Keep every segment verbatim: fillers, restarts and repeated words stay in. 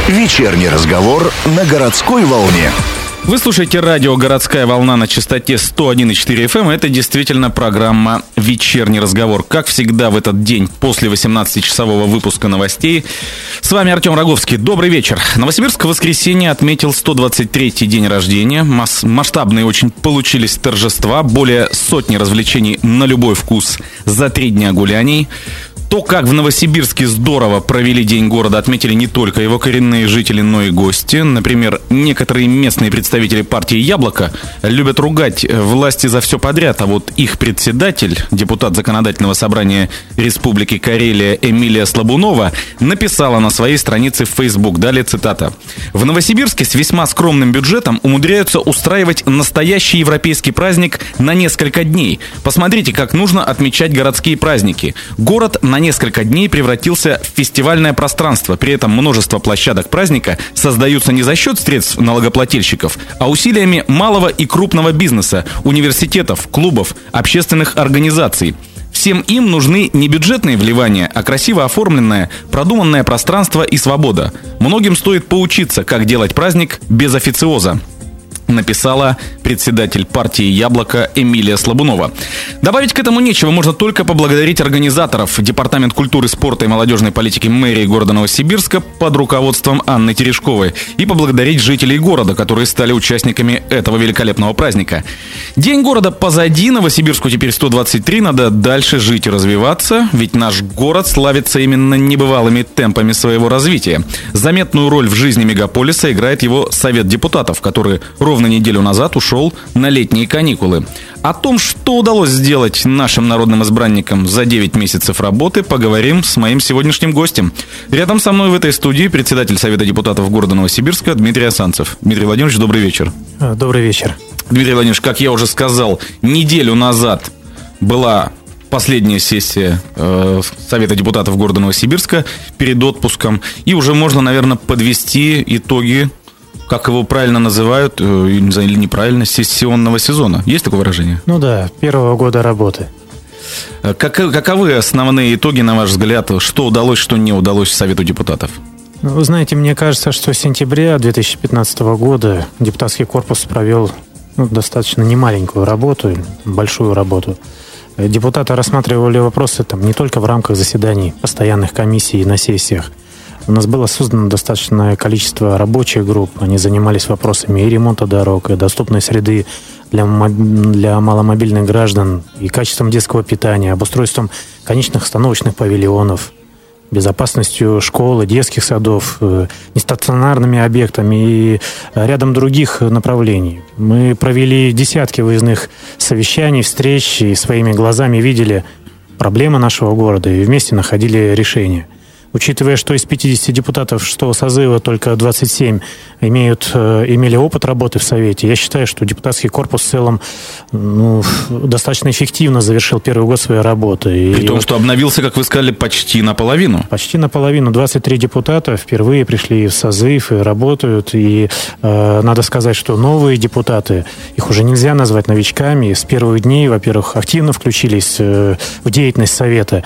Вечерний разговор на городской волне. Вы слушаете радио «Городская волна» на частоте сто один и четыре эф эм. Это действительно программа «Вечерний разговор». Как всегда в этот день после восемнадцатичасового выпуска новостей. С вами Артем Роговский. Добрый вечер. Новосибирск в воскресенье отметил сто двадцать третий день рождения. Мас- масштабные очень получились торжества. Более сотни развлечений на любой вкус за три дня гуляний. То, как в Новосибирске здорово провели День города, отметили не только его коренные жители, но и гости. Например, некоторые местные представители партии «Яблоко» любят ругать власти за все подряд, а вот их председатель, депутат Законодательного собрания Республики Карелия Эмилия Слабунова, написала на своей странице в Facebook, далее цитата: «В Новосибирске с весьма скромным бюджетом умудряются устраивать настоящий европейский праздник на несколько дней. Посмотрите, как нужно отмечать городские праздники. Город на несколько дней превратился в фестивальное пространство. При этом множество площадок праздника создаются не за счет средств налогоплательщиков, а усилиями малого и крупного бизнеса, университетов, клубов, общественных организаций. Всем им нужны не бюджетные вливания, а красиво оформленное, продуманное пространство и свобода. Многим стоит поучиться, как делать праздник без официоза», написала председатель партии «Яблоко» Эмилия Слабунова. Добавить к этому нечего, можно только поблагодарить организаторов. Департамент культуры, спорта и молодежной политики мэрии города Новосибирска под руководством Анны Терешковой и поблагодарить жителей города, которые стали участниками этого великолепного праздника. День города позади, Новосибирску теперь сто двадцать три, надо дальше жить и развиваться, ведь наш город славится именно небывалыми темпами своего развития. Заметную роль в жизни мегаполиса играет его Совет депутатов, который ровно неделю назад ушел на летние каникулы. О том, что удалось сделать нашим народным избранникам за девять месяцев работы, поговорим с моим сегодняшним гостем. Рядом со мной в этой студии председатель Совета депутатов города Новосибирска Дмитрий Асанцев. Дмитрий Владимирович, добрый вечер. Добрый вечер. Дмитрий Владимирович, как я уже сказал, неделю назад была последняя сессия э, Совета депутатов города Новосибирска перед отпуском. И уже можно, наверное, подвести итоги, как его правильно называют, не знаю, или неправильно, сессионного сезона. Есть такое выражение? Ну да, первого года работы. Как, каковы основные итоги, на ваш взгляд? Что удалось, что не удалось Совету депутатов? Ну, вы знаете, мне кажется, что с сентября две тысячи пятнадцатого года депутатский корпус провел ну, достаточно немаленькую работу, большую работу. Депутаты рассматривали вопросы там, не только в рамках заседаний постоянных комиссий и на сессиях. У нас было создано достаточное количество рабочих групп. Они занимались вопросами и ремонта дорог, и доступной среды для, для маломобильных граждан, и качеством детского питания, обустройством конечных остановочных павильонов, безопасностью школ и детских садов, нестационарными объектами и рядом других направлений. Мы провели десятки выездных совещаний, встреч, и своими глазами видели проблемы нашего города и вместе находили решения. Учитывая, что из пятидесяти депутатов шестого созыва только двадцать семь имеют, имели опыт работы в Совете, я считаю, что депутатский корпус в целом ну, достаточно эффективно завершил первый год своей работы. При и том, вот что обновился, как вы сказали, почти наполовину. Почти наполовину. двадцать три депутата впервые пришли в созыв и работают. И э, надо сказать, что новые депутаты, их уже нельзя назвать новичками, с первых дней, во-первых, активно включились э, в деятельность Совета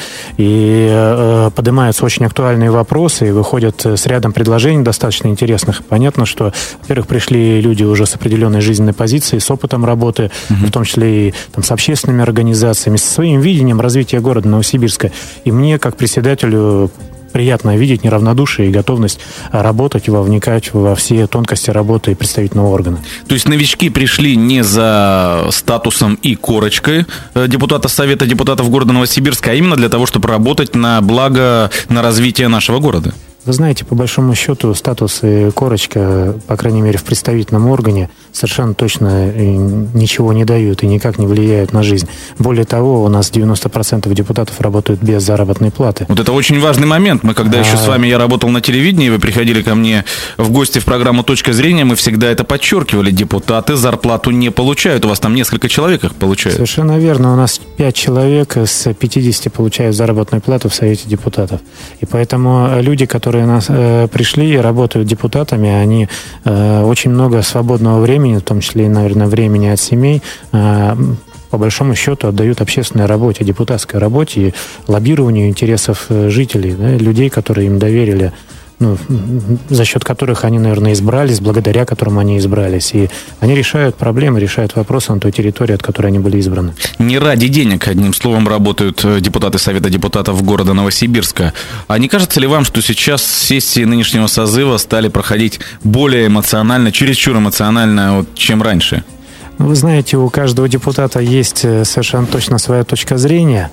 и э, поднимаются очень актуальные актуальные вопросы и выходят с рядом предложений достаточно интересных. Понятно, что, во-первых, пришли люди уже с определенной жизненной позицией, с опытом работы, uh-huh. в том числе и там, с общественными организациями, со своим видением развития города Новосибирска. И мне, как председателю, приятно видеть неравнодушие и готовность работать, вовникать во все тонкости работы представительного органа. То есть новички пришли не за статусом и корочкой депутата Совета депутатов города Новосибирска, а именно для того, чтобы работать на благо, на развитие нашего города? Вы знаете, по большому счету, статус и корочка, по крайней мере, в представительном органе, совершенно точно ничего не дают и никак не влияют на жизнь. Более того, у нас девяносто процентов депутатов работают без заработной платы. Вот это очень важный момент. Мы, когда а... еще с вами я работал на телевидении, вы приходили ко мне в гости в программу «Точка зрения», мы всегда это подчеркивали. Депутаты зарплату не получают. У вас там несколько человек их получают. Совершенно верно. У нас пять человек с пятидесяти получают заработную плату в Совете депутатов. И поэтому люди, которые нас э, пришли и работают депутатами, они э, очень много свободного времени, в том числе и, наверное, времени от семей, э, по большому счету отдают общественной работе, депутатской работе и лоббированию интересов жителей, да, людей, которые им доверили ну, за счет которых они, наверное, избрались, благодаря которым они избрались. И они решают проблемы, решают вопросы на той территории, от которой они были избраны. Не ради денег, одним словом, работают депутаты Совета депутатов города Новосибирска. А не кажется ли вам, что сейчас сессии нынешнего созыва стали проходить более эмоционально, чересчур эмоционально, вот, чем раньше? Вы знаете, у каждого депутата есть совершенно точно своя точка зрения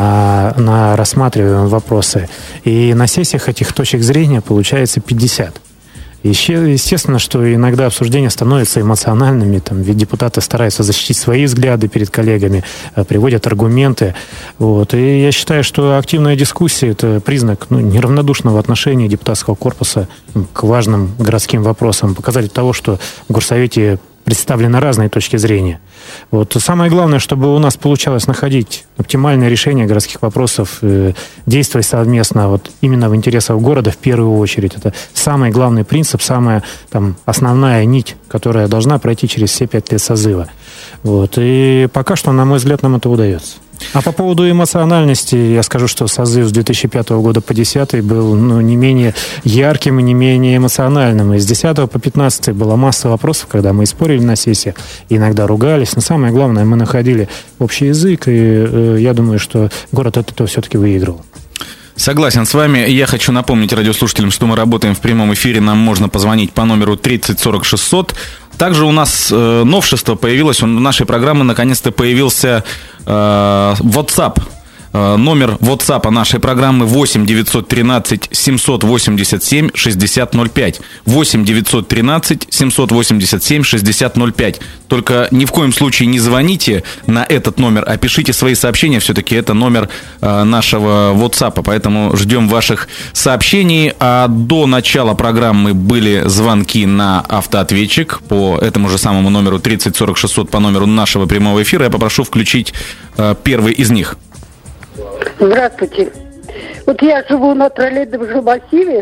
на рассматриваемые вопросы. И на сессиях этих точек зрения получается пятьдесят. Естественно, что иногда обсуждения становятся эмоциональными, там, ведь депутаты стараются защитить свои взгляды перед коллегами, приводят аргументы. Вот. И я считаю, что активная дискуссия – это признак ну, неравнодушного отношения депутатского корпуса к важным городским вопросам, показатель того, что в горсовете представлены разные точки зрения. Вот. Самое главное, чтобы у нас получалось находить оптимальное решение городских вопросов, э, действовать совместно вот, именно в интересах города в первую очередь. Это самый главный принцип, самая там, основная нить, которая должна пройти через все пять лет созыва. Вот. И пока что, на мой взгляд, нам это удается. А по поводу эмоциональности, я скажу, что созыв с две тысячи пятого года по две тысячи десятый был ну, не менее ярким и не менее эмоциональным. И с две тысячи десятого по две тысячи пятнадцатый была масса вопросов, когда мы и спорили на сессиях, иногда ругались. Но самое главное, мы находили общий язык, и э, я думаю, что город от этого все-таки выиграл. Согласен с вами. Я хочу напомнить радиослушателям, что мы работаем в прямом эфире. Нам можно позвонить по номеру тридцать сорок шестьсот. Также у нас э, новшество появилось. Он, в нашей программе наконец-то появился э, WhatsApp. Э, номер WhatsApp нашей программы восемь девятьсот тринадцать семьсот восемьдесят семь шестьдесят ноль пять. восемь девятьсот тринадцать семьсот восемьдесят семь шестьдесят ноль пять. Только ни в коем случае не звоните на этот номер, а пишите свои сообщения. Все-таки это номер э, нашего WhatsApp, поэтому ждем ваших сообщений. А до начала программы были звонки на автоответчик по этому же самому номеру тридцать сорок шестьсот, по номеру нашего прямого эфира. Я попрошу включить э, первый из них. Здравствуйте. Вот я живу на троллейбусном массиве,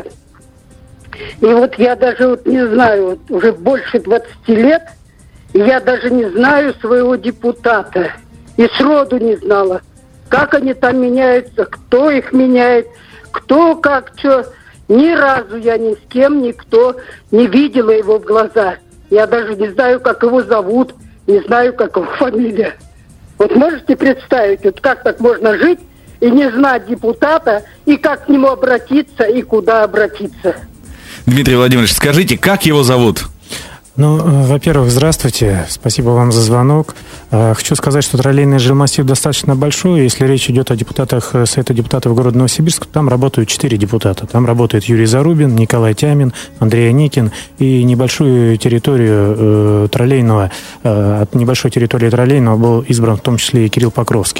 и вот я даже вот не знаю, вот уже больше двадцати лет, и я даже не знаю своего депутата. И сроду не знала, как они там меняются, кто их меняет, кто как, что. Ни разу я ни с кем, никто не видела его в глаза. Я даже не знаю, как его зовут, не знаю, как его фамилия. Вот можете представить, вот как так можно жить и не знать депутата, и как к нему обратиться, и куда обратиться? Дмитрий Владимирович, скажите, как его зовут? Ну, во-первых, здравствуйте. Спасибо вам за звонок. Хочу сказать, что троллейный жилмассив достаточно большой. Если речь идет о депутатах Совета депутатов города Новосибирск, там работают четыре депутата. Там работает Юрий Зарубин, Николай Тямин, Андрей Аникин. И небольшую территорию э, троллейного, э, от небольшой территории троллейного был избран в том числе и Кирилл Покровский.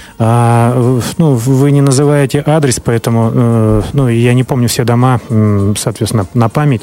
А, ну, вы не называете адрес, поэтому э, ну, я не помню все дома, соответственно, на память,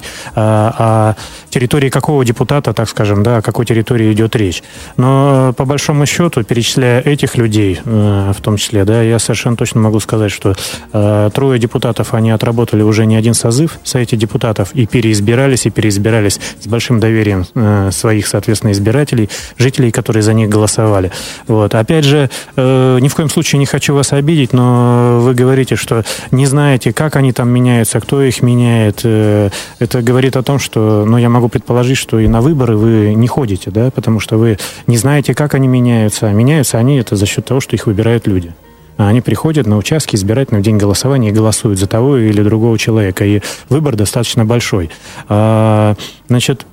а, о территории какого депутата, так скажем, да, о какой территории идет речь. Но по большому счету, перечисляя этих людей, э, в том числе, да, я совершенно точно могу сказать, что э, трое депутатов, они отработали уже не один созыв в Совете депутатов и переизбирались, и переизбирались с большим доверием э, своих, соответственно, избирателей, жителей, которые за них голосовали. Вот. Опять же, э, ни в коем В коем случае не хочу вас обидеть, но вы говорите, что не знаете, как они там меняются, кто их меняет. Это говорит о том, что, ну, я могу предположить, что и на выборы вы не ходите, да, потому что вы не знаете, как они меняются. А меняются они это за счет того, что их выбирают люди. Они приходят на участки избирательные в день голосования и голосуют за того или другого человека. И выбор достаточно большой. Значит,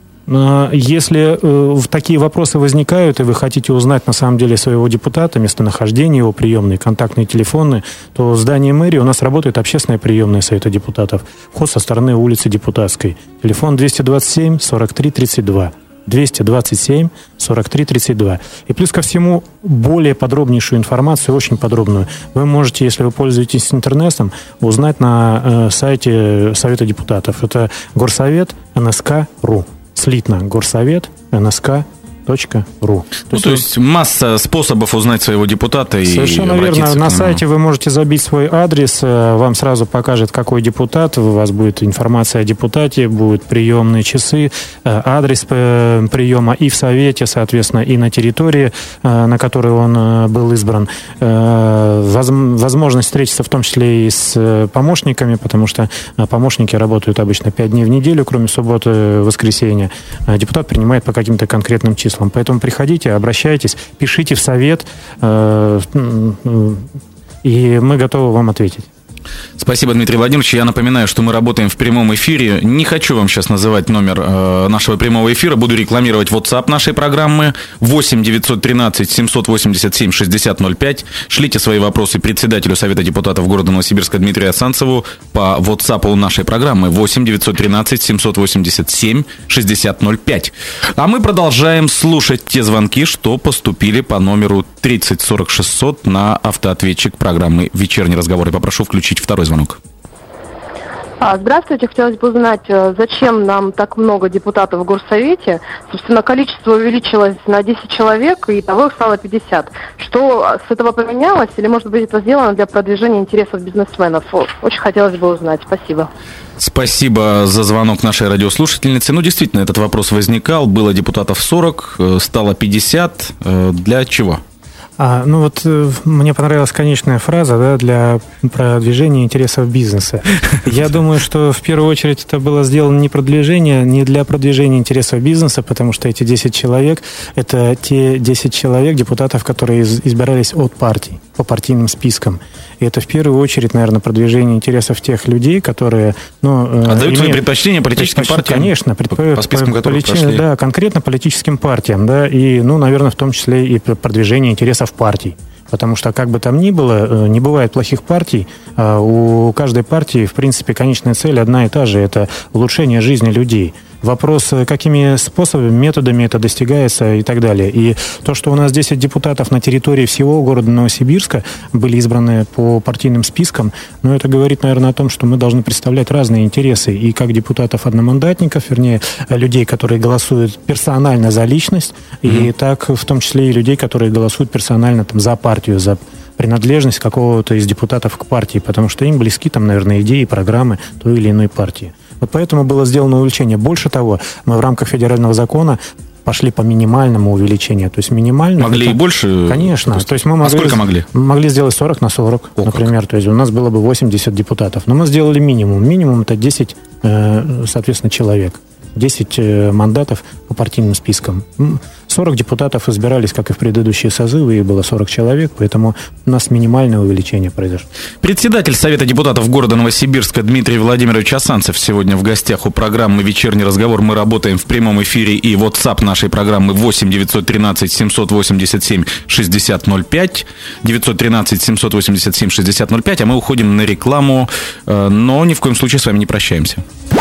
если э, такие вопросы возникают, и вы хотите узнать на самом деле своего депутата, местонахождение его приемной, контактные телефоны, то в здании мэрии у нас работает общественная приемная Совета депутатов. Вход со стороны улицы Депутатской. Телефон двести двадцать семь сорок три тридцать два. двести двадцать семь сорок три тридцать два. И плюс ко всему, более подробнейшую информацию, очень подробную, вы можете, если вы пользуетесь интернетом, узнать на э, сайте Совета депутатов. Это горсовет эн эс ка точка ру. Слитно горсовет эн эс ка точка ру. Ну, то, то есть масса способов узнать своего депутата. Совершенно и верно. На к сайте вы можете забить свой адрес, вам сразу покажет, какой депутат, у вас будет информация о депутате, будут приемные часы, адрес приема и в совете, соответственно, и на территории, на которой он был избран. Возможность встретиться в том числе и с помощниками, потому что помощники работают обычно пять дней в неделю, кроме субботы, воскресенья. Депутат принимает по каким-то конкретным числам. Поэтому приходите, обращайтесь, пишите в совет, и мы готовы вам ответить. Спасибо, Дмитрий Владимирович. Я напоминаю, что мы работаем в прямом эфире. Не хочу вам сейчас называть номер э, нашего прямого эфира. Буду рекламировать WhatsApp нашей программы восемь девятьсот тринадцать семьсот восемьдесят семь шестьдесят ноль пять. Шлите свои вопросы председателю Совета депутатов города Новосибирска Дмитрию Асанцеву по WhatsApp нашей программы восемь девятьсот тринадцать семьсот восемьдесят семь шестьдесят ноль пять. А мы продолжаем слушать те звонки, что поступили по номеру тридцать сорок шестьсот на автоответчик программы «Вечерний разговор». И попрошу включить второй звонок. Здравствуйте. Хотелось бы узнать, зачем нам так много депутатов в Горсовете? Собственно, количество увеличилось на десять человек, и того их стало пятьдесят. Что с этого поменялось, или, может быть, это сделано для продвижения интересов бизнесменов? Очень хотелось бы узнать. Спасибо. Спасибо за звонок нашей радиослушательнице. Ну, действительно, этот вопрос возникал. Было депутатов сорок, стало пятьдесят. Для чего? А, ну вот мне понравилась конечная фраза, да, для продвижения интересов бизнеса. Я думаю, что в первую очередь это было сделано не продвижение, не для продвижения интересов бизнеса, потому что эти десять человек – это те десять человек, депутатов, которые избирались от партий, по партийным спискам. И это в первую очередь, наверное, продвижение интересов тех людей, которые… Ну, Отдают имеют... свои предпочтения политическим партиям? Конечно, по, по спискам, которые прошли. Да, конкретно политическим партиям, да, и, ну, наверное, в том числе и продвижение интересов партий. Потому что, как бы там ни было, не бывает плохих партий. У каждой партии, в принципе, конечная цель одна и та же – это улучшение жизни людей. Вопрос, какими способами, методами это достигается и так далее. И то, что у нас десять депутатов на территории всего города Новосибирска были избраны по партийным спискам, ну, это говорит, наверное, о том, что мы должны представлять разные интересы. И как депутатов-одномандатников, вернее, людей, которые голосуют персонально за личность, mm-hmm. и так в том числе и людей, которые голосуют персонально там, за партию, за принадлежность какого-то из депутатов к партии, потому что им близки, там, наверное, идеи, программы той или иной партии. Вот поэтому было сделано увеличение. Больше того, мы в рамках федерального закона пошли по минимальному увеличению. То есть минимально... Могли это, и больше? Конечно. То есть, то есть мы могли, а сколько могли? Могли сделать сорок на сорок, О, например. Как? То есть у нас было бы восемьдесят депутатов. Но мы сделали минимум. Минимум это десять, соответственно, человек. десять мандатов по партийным спискам. сорок депутатов избирались, как и в предыдущие созывы, и было сорок человек, поэтому у нас минимальное увеличение произошло. Председатель Совета депутатов города Новосибирска Дмитрий Владимирович Асанцев сегодня в гостях у программы «Вечерний разговор». Мы работаем в прямом эфире, и WhatsApp нашей программы восемь девятьсот тринадцать семьсот восемьдесят семь шестьдесят ноль пять, девятьсот тринадцать семьсот восемьдесят семь шестьдесят ноль пять, а мы уходим на рекламу, но ни в коем случае с вами не прощаемся.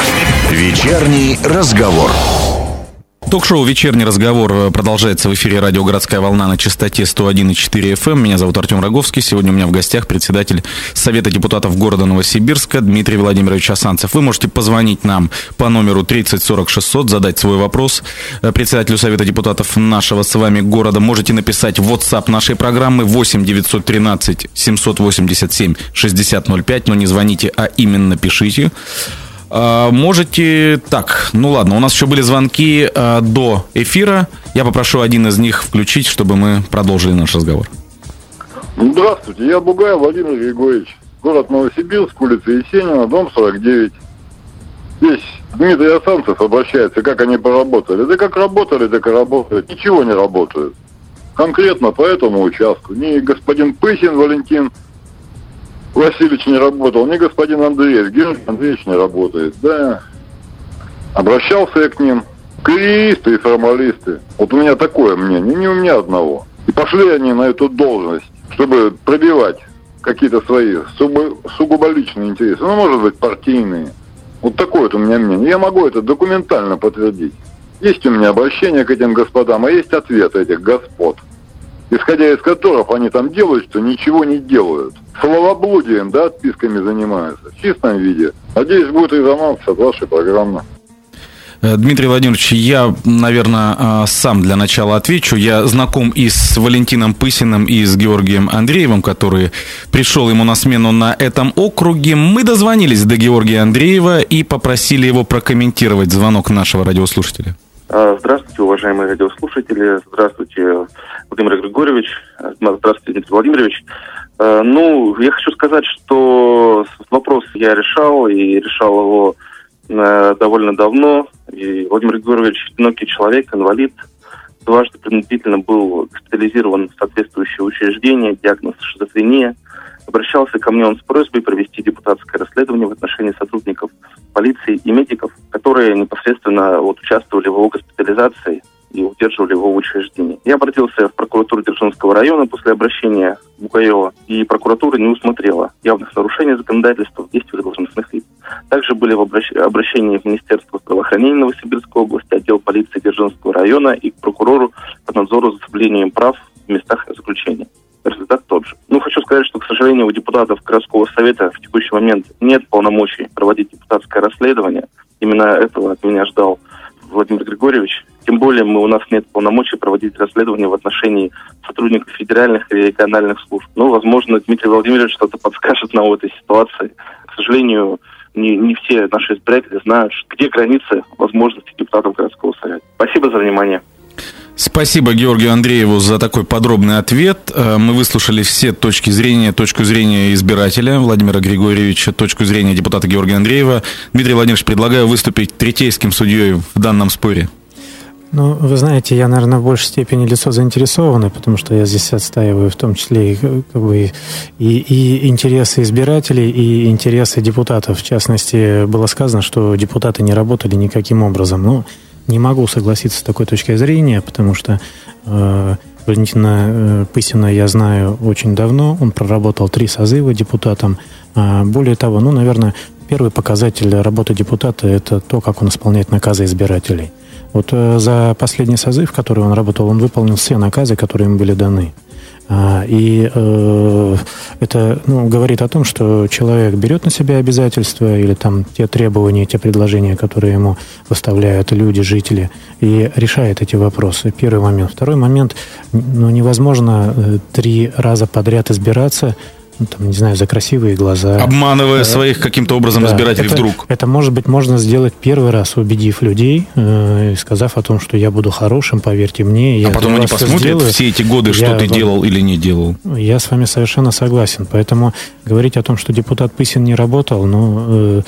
Вечерний разговор. Ток-шоу «Вечерний разговор» продолжается в эфире радио «Городская волна» на частоте сто один и четыре эф эм. Меня зовут Артем Роговский. Сегодня у меня в гостях председатель Совета депутатов города Новосибирска Дмитрий Владимирович Асанцев. Вы можете позвонить нам по номеру тридцать сорок шестьсот, задать свой вопрос председателю Совета депутатов нашего с вами города. Можете написать в WhatsApp нашей программы восемь девятьсот тринадцать семьсот восемьдесят семь шестьдесят ноль пять, но не звоните, а именно пишите. Можете... Так, ну ладно, у нас еще были звонки э, до эфира. Я попрошу один из них включить, чтобы мы продолжили наш разговор. Здравствуйте, я Бугаев Владимир Григорьевич. Город Новосибирск, улица Есенина, дом сорок девять. Здесь Дмитрий Асанцев обращается, как они поработали. Да как работали, так и работают. Ничего не работают. Конкретно по этому участку. Ни господин Пысин Валентин Васильевич не работал, ни господин Андреев, Георгий Андреевич не работает, да. Обращался я к ним, карьеристы и формалисты. Вот у меня такое мнение, не у меня одного. И пошли они на эту должность, чтобы пробивать какие-то свои сугубо, сугубо личные интересы, ну, может быть, партийные. Вот такое вот у меня мнение. Я могу это документально подтвердить. Есть у меня обращение к этим господам, а есть ответ этих господ, исходя из которых они там делают, что ничего не делают. Словоблудием, да, отписками занимаются. В чистом виде. Надеюсь, будет резонанс от вашей программы. Дмитрий Владимирович, я, наверное, сам для начала отвечу. Я знаком и с Валентином Пысиным, и с Георгием Андреевым, который пришел ему на смену на этом округе. Мы дозвонились до Георгия Андреева и попросили его прокомментировать звонок нашего радиослушателя. Здравствуйте, уважаемые радиослушатели. Здравствуйте, Владимир Григорьевич. Здравствуйте, Дмитрий Владимирович. Ну, я хочу сказать, что вопрос я решал, и решал его довольно давно. И Владимир Григорьевич одинокий человек, инвалид, дважды принудительно был госпитализирован в соответствующее учреждение, диагноз шизофрения. Обращался ко мне он с просьбой провести депутатское расследование в отношении сотрудников полиции и медиков, которые непосредственно вот, участвовали в его госпитализации и удерживали его в учреждении. Я обратился в прокуратуру Дзержинского района после обращения Бугаева, и прокуратура не усмотрела явных нарушений законодательства в действиях должностных лиц. Также были в обращ... обращении в Министерство здравоохранения Новосибирской области, отдел полиции Дзержинского района и к прокурору по надзору за соблюдением прав в местах заключения. Результат тот же. Ну, хочу сказать, что, к сожалению, у депутатов городского совета в текущий момент нет полномочий проводить депутатское расследование. Именно этого от меня ждал Владимир Григорьевич. Тем более мы, у нас нет полномочий проводить расследование в отношении сотрудников федеральных и региональных служб. Ну, возможно, Дмитрий Владимирович что-то подскажет нам в этой ситуации. К сожалению, не, не все наши избиратели знают, где границы возможностей депутатов городского совета. Спасибо за внимание. Спасибо Георгию Андрееву за такой подробный ответ. Мы выслушали все точки зрения, точку зрения избирателя Владимира Григорьевича, точку зрения депутата Георгия Андреева. Дмитрий Владимирович, предлагаю выступить третейским судьей в данном споре. Ну, вы знаете, я, наверное, в большей степени лицо заинтересованное, потому что я здесь отстаиваю в том числе и, как бы, и, и интересы избирателей, и интересы депутатов. В частности, было сказано, что депутаты не работали никаким образом. Ну, не могу согласиться с такой точкой зрения, потому что э, Валентина э, Пысина я знаю очень давно. Он проработал три созыва депутатом. А более того, ну, наверное, первый показатель работы депутата – это то, как он исполняет наказы избирателей. Вот э, за последний созыв, в который он работал, он выполнил все наказы, которые ему были даны. А, и э, это ну, говорит о том, что человек берет на себя обязательства или там те требования, те предложения, которые ему выставляют люди, жители, и решает эти вопросы. Первый момент. Второй момент. Ну, невозможно э, три раза подряд избираться, ну, там, не знаю, за красивые глаза. Обманывая э, своих каким-то образом да, избирателей это, вдруг. Это, может быть, можно сделать первый раз, убедив людей, э, сказав о том, что я буду хорошим, поверьте мне. Я а потом они посмотрят сделаю. Все эти годы, что я, ты делал или не делал. Я с вами совершенно согласен. Поэтому говорить о том, что депутат Пысин не работал, ну... Э,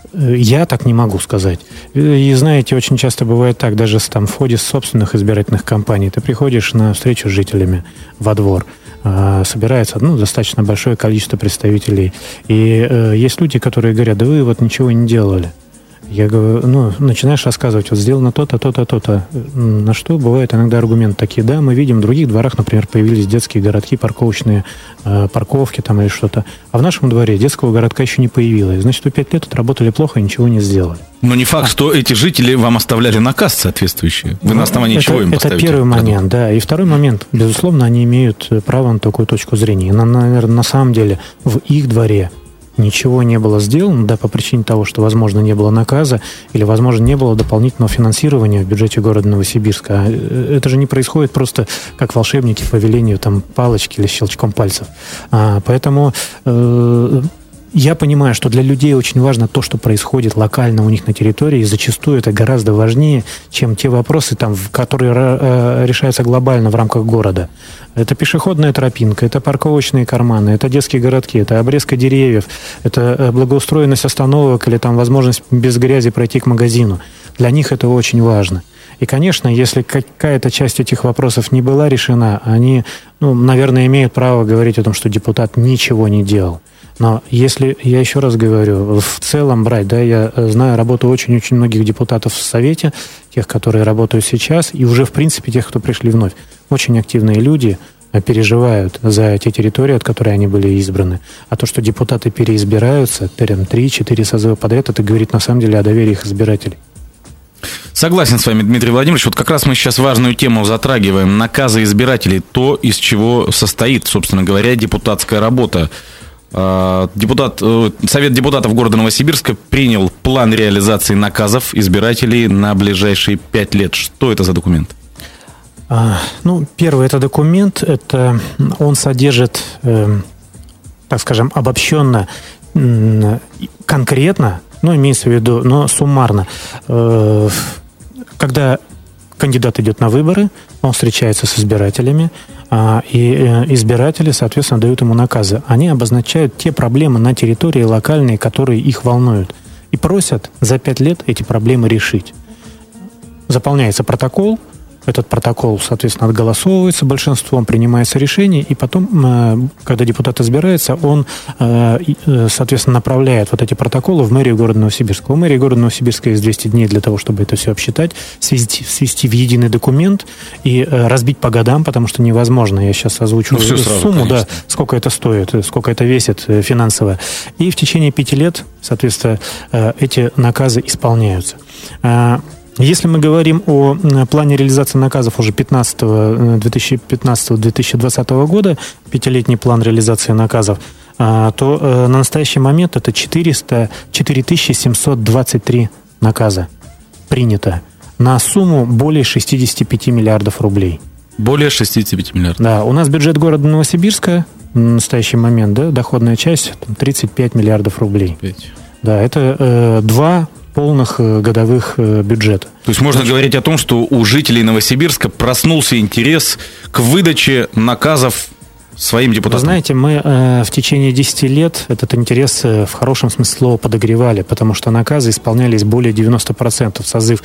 я так не могу сказать. И знаете, очень часто бывает так, даже там, в ходе собственных избирательных кампаний. Ты приходишь на встречу с жителями во двор, собирается ну, достаточно большое количество представителей. И э, есть люди, которые говорят, да вы вот ничего не делали. Я говорю, ну, начинаешь рассказывать, вот сделано то-то, то-то, то-то. На что бывают иногда аргументы такие, да, мы видим, в других дворах, например, появились детские городки, парковочные э, парковки там или что-то. А в нашем дворе детского городка еще не появилось. Значит, вы пять лет отработали плохо и ничего не сделали. Но не факт, а. что эти жители вам оставляли наказ соответствующий. Вы ну, на основании это, чего им это поставите? Это первый продукт? момент, да. И второй момент, безусловно, они имеют право на такую точку зрения. Но, наверное, на самом деле в их дворе ничего не было сделано, да, по причине того, что, возможно, не было наказа или, возможно, не было дополнительного финансирования в бюджете города Новосибирска. Это же не происходит просто как волшебники по велению там, палочки или щелчком пальцев. А, поэтому э, я понимаю, что для людей очень важно то, что происходит локально у них на территории, и зачастую это гораздо важнее, чем те вопросы, там, которые э, решаются глобально в рамках города. Это пешеходная тропинка, это парковочные карманы, это детские городки, это обрезка деревьев, это благоустроенность остановок или там возможность без грязи пройти к магазину. Для них это очень важно. И, конечно, если какая-то часть этих вопросов не была решена, они, ну, наверное, имеют право говорить о том, что депутат ничего не делал. Но если, я еще раз говорю, в целом брать, да, я знаю работу очень-очень многих депутатов в Совете, тех, которые работают сейчас, и уже, в принципе, тех, кто пришли вновь. Очень активные люди переживают за те территории, от которых они были избраны. А то, что депутаты переизбираются, три-четыре созыва подряд, это говорит, на самом деле, о доверии их избирателей. Согласен с вами, Дмитрий Владимирович. Вот как раз мы сейчас важную тему затрагиваем. Наказы избирателей, то, из чего состоит, собственно говоря, депутатская работа. Депутат, Совет депутатов города Новосибирска принял план реализации наказов избирателей на ближайшие пять лет. Что это за документ? Ну, первый это документ, это он содержит, э, так скажем, обобщенно, э, конкретно, ну, имеется в виду, но суммарно. Э, когда кандидат идет на выборы, он встречается с избирателями, э, и э, избиратели, соответственно, дают ему наказы. Они обозначают те проблемы на территории локальные, которые их волнуют, и просят за пять лет эти проблемы решить. Заполняется протокол. Этот протокол, соответственно, отголосовывается большинством, принимается решение, и потом, когда депутат избирается, он, соответственно, направляет вот эти протоколы в мэрию города Новосибирска. У мэрии города Новосибирска есть двести дней для того, чтобы это все обсчитать, свести, свести в единый документ и разбить по годам, потому что невозможно. Я сейчас озвучу ну, сразу, сумму, конечно. Да, сколько это стоит, сколько это весит финансово. И в течение пяти лет, соответственно, эти наказы исполняются. Если мы говорим о плане реализации наказов уже две тысячи пятнадцатого - две тысячи двадцатого года, пятилетний план реализации наказов, то на настоящий момент это четыреста, четыре тысячи семьсот двадцать три наказа принято на сумму более шестьдесят пять миллиардов рублей. Более шестьдесят пять миллиардов. Да, у нас бюджет города Новосибирска на настоящий момент, да, доходная часть тридцать пять миллиардов рублей. пять. Да, это э, два полных годовых бюджета. То есть можно Значит, говорить о том, что у жителей Новосибирска проснулся интерес к выдаче наказов своим депутатам? Вы знаете, мы э, в течение десяти лет этот интерес э, в хорошем смысле слова подогревали, потому что наказы исполнялись более девяноста процентов. Созыв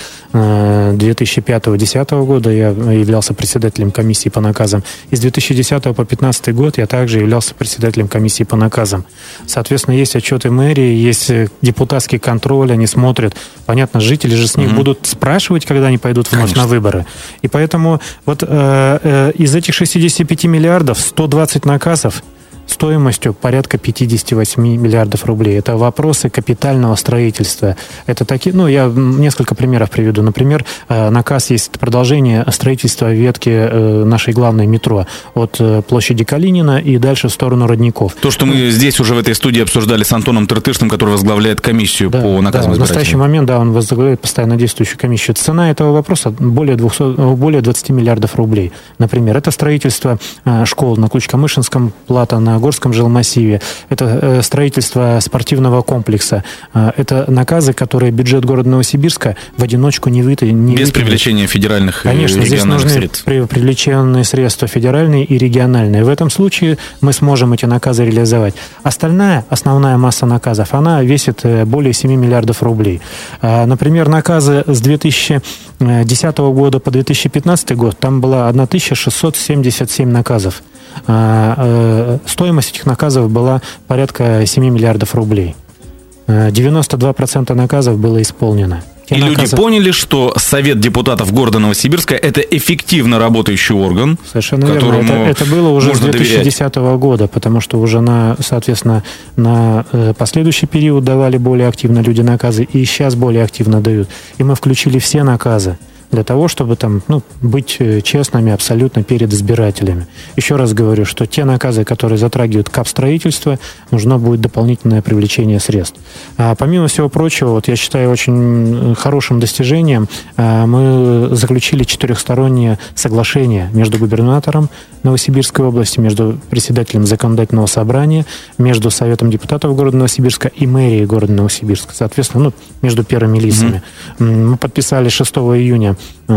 э, две тысячи пятого - две тысячи десятого года я являлся председателем комиссии по наказам. И с две тысячи десятого по две тысячи пятнадцатый год я также являлся председателем комиссии по наказам. Соответственно, есть отчеты мэрии, есть депутатский контроль, они смотрят. Понятно, жители же с них mm-hmm. будут спрашивать, когда они пойдут вновь Конечно. на выборы. И поэтому вот э, э, из этих шестидесяти пяти миллиардов сто двадцать наказов стоимостью порядка пятьдесят восемь миллиардов рублей. Это вопросы капитального строительства. Это такие, ну, я несколько примеров приведу. Например, наказ есть продолжение строительства ветки нашей главной метро от площади Калинина и дальше в сторону Родников. То, что мы здесь уже в этой студии обсуждали с Антоном Тыртышным, который возглавляет комиссию да, по наказам да, в настоящий момент, да, он возглавляет постоянно действующую комиссию. Цена этого вопроса более двухсот, более двадцати миллиардов рублей. Например, это строительство школ на Ключ-Камышинском, Плата на Горском жилмассиве, это строительство спортивного комплекса, это наказы, которые бюджет города Новосибирска в одиночку не вытянет. Не Без вытянет. привлечения федеральных Конечно, и региональных здесь средств. Конечно, здесь нужны привлеченные средства федеральные и региональные. В этом случае мы сможем эти наказы реализовать. Остальная, основная масса наказов, она весит более семи миллиардов рублей. Например, наказы с две тысячи десятого года по две тысячи пятнадцатый год, там было тысяча шестьсот семьдесят семь наказов. Стоимость этих наказов была порядка семи миллиардов рублей. девяносто два процента наказов было исполнено. Те и наказы... люди поняли, что Совет депутатов города Новосибирска – это эффективно работающий орган, Совершенно верно. Это, это было уже с две тысячи десятого года, потому что уже, на, соответственно, на последующий период давали более активно люди наказы, и сейчас более активно дают. И мы включили все наказы для того, чтобы там, ну, быть честными абсолютно перед избирателями. Еще раз говорю, что те наказы, которые затрагивают капстроительство, нужно будет дополнительное привлечение средств. А помимо всего прочего, вот я считаю очень хорошим достижением, мы заключили четырехстороннее соглашение между губернатором Новосибирской области, между председателем законодательного собрания, между Советом депутатов города Новосибирска и мэрией города Новосибирска. Соответственно, ну, между первыми лицами. Mm-hmm. Мы подписали шестого июня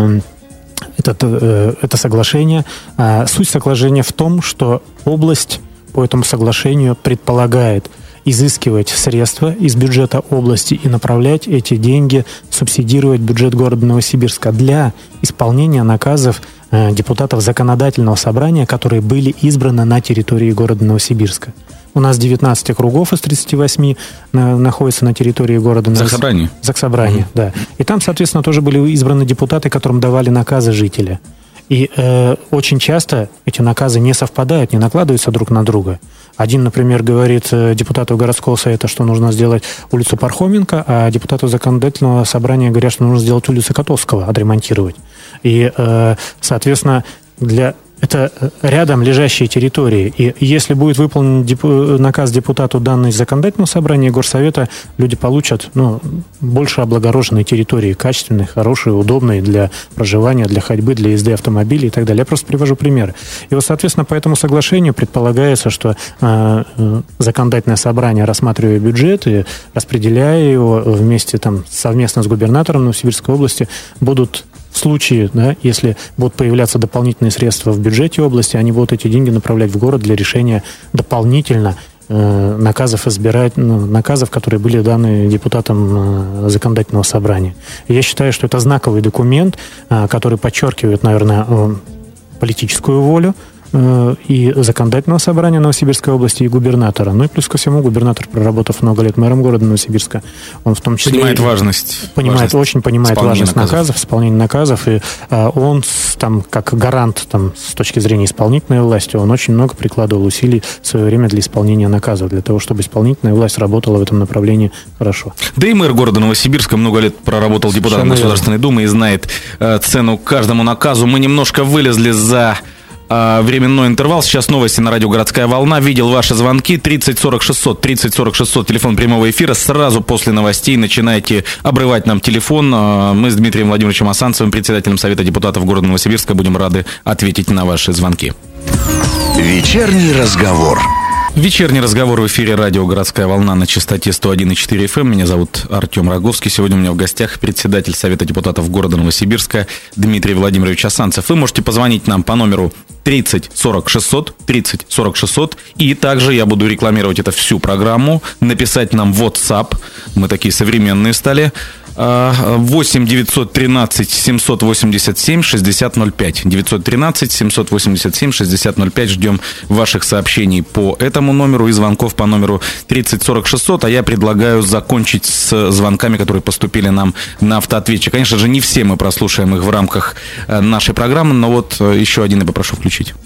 Это, это соглашение. Суть соглашения в том, что область по этому соглашению предполагает изыскивать средства из бюджета области и направлять эти деньги, субсидировать бюджет города Новосибирска для исполнения наказов депутатов законодательного собрания, которые были избраны на территории города Новосибирска. У нас девятнадцать округов из тридцати восьми на, находятся на территории города Новосибирска. Заксобрание. Заксобрание, mm-hmm. да. И там, соответственно, тоже были избраны депутаты, которым давали наказы жители. И э, очень часто эти наказы не совпадают, не накладываются друг на друга. Один, например, говорит депутату городского совета, что нужно сделать улицу Пархоменко, а депутату законодательного собрания говорят, что нужно сделать улицу Котовского, отремонтировать. И, э, соответственно, для Это рядом лежащие территории. И если будет выполнен депу- наказ депутату, данный из законодательного собрания горсовета, люди получат ну, больше облагороженной территории, качественной, хорошей, удобной для проживания, для ходьбы, для езды автомобилей и так далее. Я просто привожу примеры. И вот, соответственно, по этому соглашению предполагается, что э, законодательное собрание, рассматривая бюджет и распределяя его вместе там, совместно с губернатором Новосибирской области, будут в случае, да, если будут появляться дополнительные средства в бюджете области, они будут эти деньги направлять в город для решения дополнительно э, наказов избирать, ну, наказов, которые были даны депутатам э, законодательного собрания. И я считаю, что это знаковый документ, э, который подчеркивает, наверное, э, политическую волю и законодательного собрания Новосибирской области, и губернатора. Ну и плюс ко всему, губернатор, проработав много лет мэром города Новосибирска, он в том числе... Понимает важность. Понимает, важность очень понимает важность наказов. наказов, исполнения наказов. И а, он там, как гарант там, с точки зрения исполнительной власти, он очень много прикладывал усилий в свое время для исполнения наказов, для того, чтобы исполнительная власть работала в этом направлении хорошо. Да и мэр города Новосибирска много лет проработал депутатом Государственной Думы и знает э, цену каждому наказу. Мы немножко вылезли за... временной интервал. Сейчас новости на радио «Городская волна». Видел ваши звонки. тридцать сорок шестьсот, тридцать сорок шестьсот, телефон прямого эфира. Сразу после новостей начинайте обрывать нам телефон. Мы с Дмитрием Владимировичем Асанцевым, председателем Совета депутатов города Новосибирска, будем рады ответить на ваши звонки. Вечерний разговор. Вечерний разговор в эфире радио «Городская волна» на частоте сто один и четыре эф эм. Меня зовут Артем Роговский. Сегодня у меня в гостях председатель Совета депутатов города Новосибирска Дмитрий Владимирович Асанцев. Вы можете позвонить нам по номеру тридцать сорок шестьсот, тридцать сорок шестьсот. И также я буду рекламировать это всю программу. Написать нам в WhatsApp. Мы такие современные стали. восемь девятьсот тринадцать семьсот восемьдесят семь шестьдесят ноль пять. девятьсот тринадцать семьсот восемьдесят семь шестьдесят ноль пять. Ждем ваших сообщений по этому номеру и звонков по номеру тридцать сорок шестьсот. А я предлагаю закончить с звонками, которые поступили нам на автоответчик. Конечно же, не все мы прослушаем их в рамках нашей программы, но вот еще один я попрошу включить.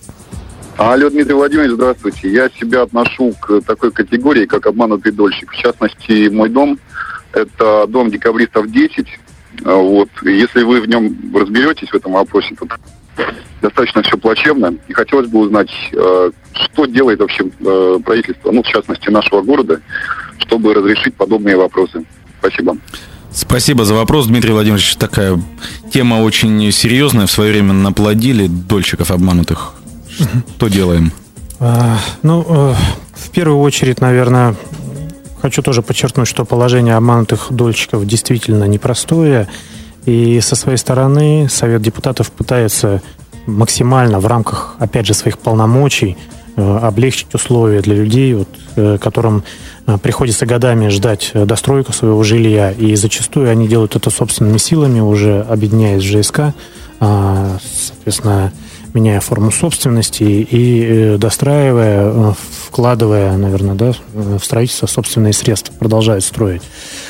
Алло, Дмитрий Владимирович, здравствуйте. Я себя отношу к такой категории, как обманутый дольщик. В частности, мой дом – это дом декабристов десять. Вот. И если вы в нем разберетесь в этом вопросе, то достаточно все плачевно. И хотелось бы узнать, что делает вообще правительство, ну, в частности, нашего города, чтобы разрешить подобные вопросы. Спасибо. Спасибо за вопрос, Дмитрий Владимирович. Такая тема очень серьезная. В свое время наплодили дольщиков обманутых. Что делаем? А, ну, в первую очередь, наверное, хочу тоже подчеркнуть, что положение обманутых дольщиков действительно непростое. И со своей стороны Совет депутатов пытается максимально в рамках, опять же, своих полномочий облегчить условия для людей, вот, которым приходится годами ждать достройку своего жилья. И зачастую они делают это собственными силами, уже объединяясь в ЖСК, соответственно, меняя форму собственности и достраивая, вкладывая, наверное, да, в строительство собственные средства, продолжают строить.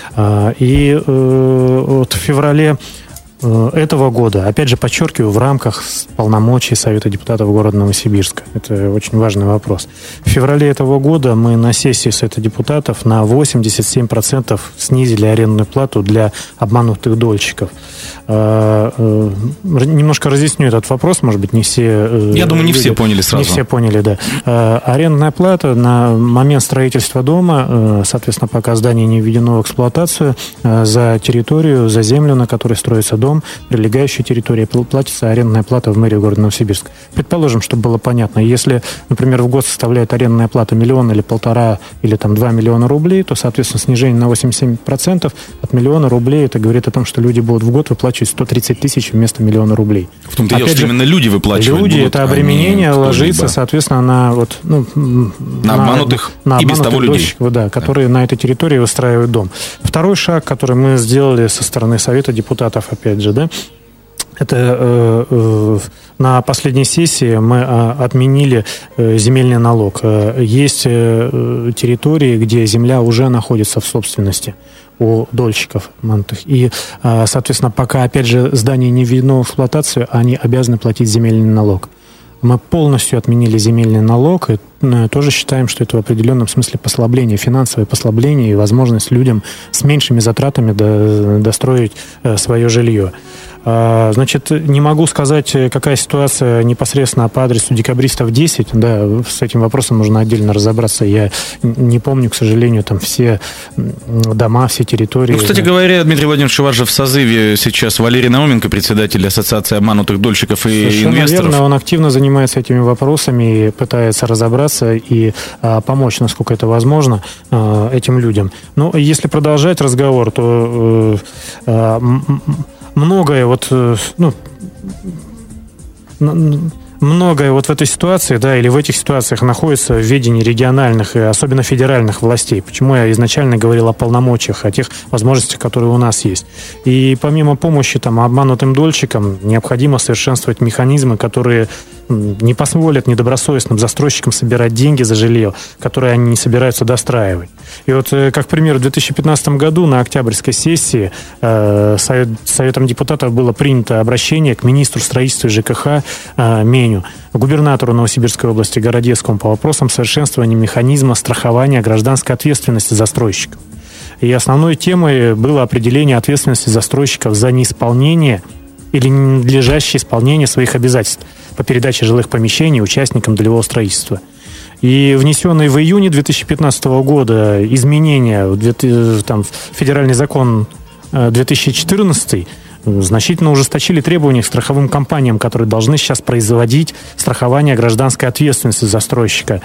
И вот в феврале этого года, опять же, подчеркиваю, в рамках полномочий Совета депутатов города Новосибирска. Это очень важный вопрос. В феврале этого года мы на сессии Совета депутатов на восемьдесят семь процентов снизили арендную плату для обманутых дольщиков. Немножко разъясню этот вопрос, может быть, не все... Я думаю, не все поняли сразу. Не все поняли, да. Арендная плата на момент строительства дома, соответственно, пока здание не введено в эксплуатацию, за территорию, за землю, на которой строится дом, прилегающей территории, платится арендная плата в мэрии города Новосибирск. Предположим, чтобы было понятно, если, например, в год составляет арендная плата миллион или полтора, или там два миллиона рублей, то, соответственно, снижение на восемьдесят семь процентов от миллиона рублей, это говорит о том, что люди будут в год выплачивать сто тридцать тысяч вместо миллиона рублей. В том-то дело, что именно люди выплачивать люди, будут, это обременение ложится, соответственно, на вот, ну, на обманутых на, на и без того людей, да, которые да. на этой территории выстраивают дом. Второй шаг, который мы сделали со стороны Совета депутатов, опять же, да, это э, э, на последней сессии мы э, отменили э, земельный налог. Э, есть э, территории, где земля уже находится в собственности у дольщиков мантых. И, э, соответственно, пока, опять же, здание не введено в эксплуатацию, они обязаны платить земельный налог. Мы полностью отменили земельный налог и ну, тоже считаем, что это в определенном смысле послабление, финансовое послабление и возможность людям с меньшими затратами до, достроить э, свое жилье. Значит, не могу сказать, какая ситуация непосредственно по адресу Декабристов десять. Да, с этим вопросом нужно отдельно разобраться. Я не помню, к сожалению, там все дома, все территории. Ну, кстати говоря, Дмитрий Владимирович, у вас же в созыве сейчас Валерий Науменко, председатель Ассоциации обманутых дольщиков и Совершенно инвесторов. Верно, он активно занимается этими вопросами и пытается разобраться и а, помочь, насколько это возможно, а, этим людям. Но если продолжать разговор, то а, м- многое вот, ну, многое вот в этой ситуации, да, или в этих ситуациях находится в ведении региональных и особенно федеральных властей. Почему я изначально говорил о полномочиях, о тех возможностях, которые у нас есть. И помимо помощи там обманутым дольщикам, необходимо совершенствовать механизмы, которые не позволят недобросовестным застройщикам собирать деньги за жилье, которые они не собираются достраивать. И вот, как пример, в две тысячи пятнадцатом году на октябрьской сессии э, совет, Советом депутатов было принято обращение к министру строительства и ЖКХ э, Меню, губернатору Новосибирской области Городецкому по вопросам совершенствования механизма страхования гражданской ответственности застройщиков. И основной темой было определение ответственности застройщиков за неисполнение или ненадлежащее исполнение своих обязательств по передаче жилых помещений участникам долевого строительства. И внесенные в июне две тысячи пятнадцатого года изменения в там, федеральный закон две тысячи четырнадцатый значительно ужесточили требования к страховым компаниям, которые должны сейчас производить страхование гражданской ответственности застройщика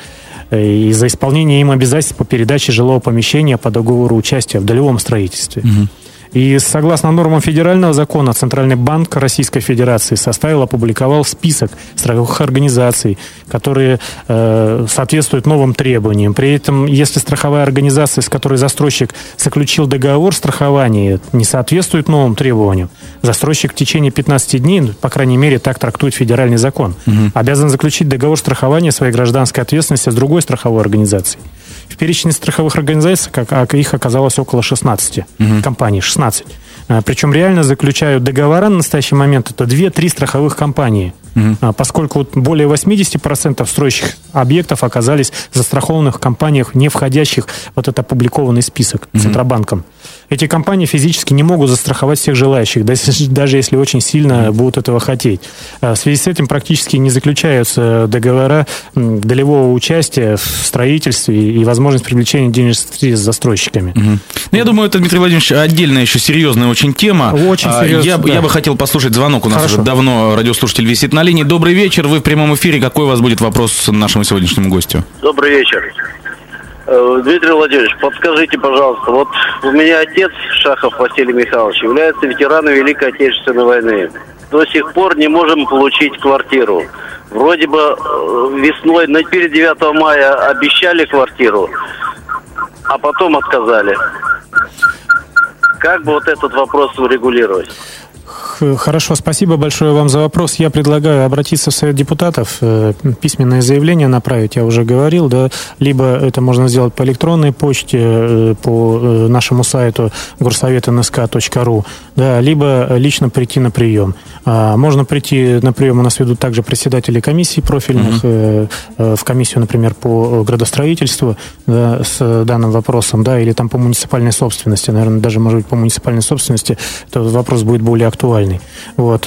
и за исполнение им обязательств по передаче жилого помещения по договору участия в долевом строительстве. Угу. И согласно нормам федерального закона, Центральный банк Российской Федерации составил, опубликовал список страховых организаций, которые э, соответствуют новым требованиям. При этом, если страховая организация, с которой застройщик заключил договор страхования, не соответствует новым требованиям, застройщик в течение пятнадцати дней, по крайней мере, так трактует федеральный закон, угу. обязан заключить договор страхования своей гражданской ответственности с другой страховой организацией. В перечне страховых организаций, как их оказалось около шестнадцати угу. компаний, шестнадцать. Причем реально заключают договора на настоящий момент это две-три страховых компании, угу. поскольку более восемьдесят процентов строящих объектов оказались в застрахованных компаниях, не входящих в вот этот опубликованный список угу. Центробанком. Эти компании физически не могут застраховать всех желающих, даже если очень сильно будут этого хотеть. В связи с этим практически не заключаются договора долевого участия в строительстве и возможность привлечения денежных средств с застройщиками. Угу. Ну, я думаю, это, Дмитрий Владимирович, отдельная еще серьезная очень тема. Очень серьезная, я, да. я бы хотел послушать звонок. У нас Хорошо. уже давно радиослушатель висит на линии. Добрый вечер, вы в прямом эфире. Какой у вас будет вопрос нашему сегодняшнему гостю? Добрый вечер. Дмитрий Владимирович, подскажите, пожалуйста, вот у меня отец, Шахов Василий Михайлович, является ветераном Великой Отечественной войны. До сих пор не можем получить квартиру. Вроде бы весной, перед девятого мая обещали квартиру, а потом отказали. Как бы вот этот вопрос урегулировать? Хорошо, спасибо большое вам за вопрос. Я предлагаю обратиться в Совет депутатов, письменное заявление направить, я уже говорил, да, либо это можно сделать по электронной почте, по нашему сайту горсовет эн эс ка точка ру, да, либо лично прийти на прием. Можно прийти на прием, у нас ведут также председатели комиссий профильных, uh-huh. в комиссию, например, по градостроительству, да, с данным вопросом, да, или там по муниципальной собственности, наверное, даже, может быть, по муниципальной собственности, этот вопрос будет более актуальный. Вот.